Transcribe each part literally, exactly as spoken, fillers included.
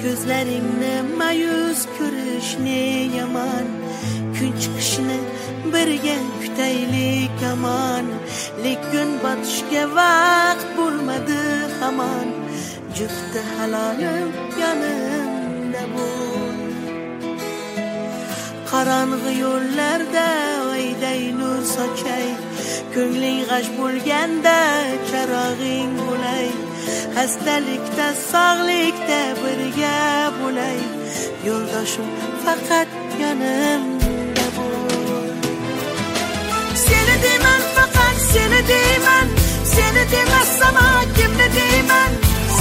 Ko'zlaringni mayus ko'rishni yomon, kun chiqishni birga kutaylik aman. Lekin botishga vaqt bo'lmadi hamon, jufti halolim yonimda bo'l. Qorong'i yo'llarda oyday nur sochay, ko'ngling g'ash bo'lganda charog'ing bo'lay. Hastalikda sog'likda birga bo'lay, yo'ldoshim faqat yonimda bo'l. Seni deyman, faqat seni deyman, seni demasam kimni deyman?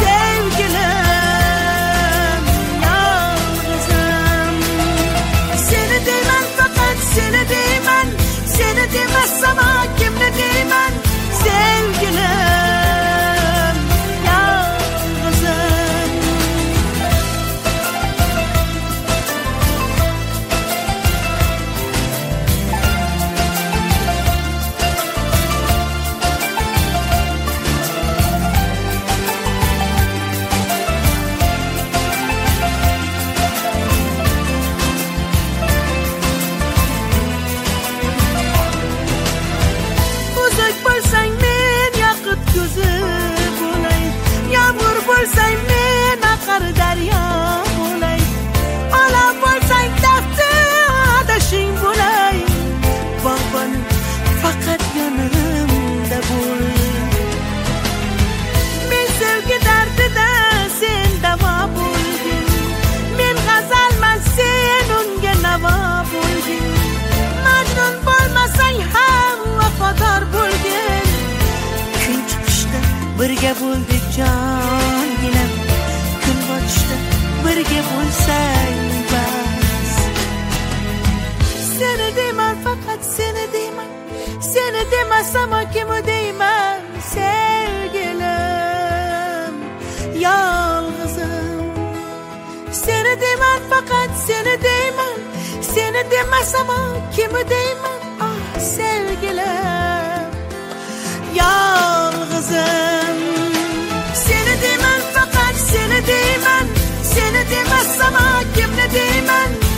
Sevgilim, yolg'izim. Seni deyman, faqat seni deyman, seni demasam kimni deyman? Sevgilim, yolg'izim. Bo'lsang men oqar daryo bo'lay, ola bo'lsang dafti adashing bo'lay. Bog'bonim faqat yonimda bo'l. Men sevgi dardida sen davo bo'lgin, men g'azalman sen unga navo bo'lgin. Majnun bo'lmasang ham vafodor bo'lgin. Kun chiqishda birga bo'ldik jonginam, kun botishda birga bo'lsang bas. Seni deyman, faqat seni deyman, seni demasam kim deyman? Sevgilim, yolg'izim. Seni deyman, faqat seni deyman, seni demasam kim deyman? Ah, sevgilim, yolg'izim. Seni deyman, faqat seni deyman, seni demasam kimni deyman?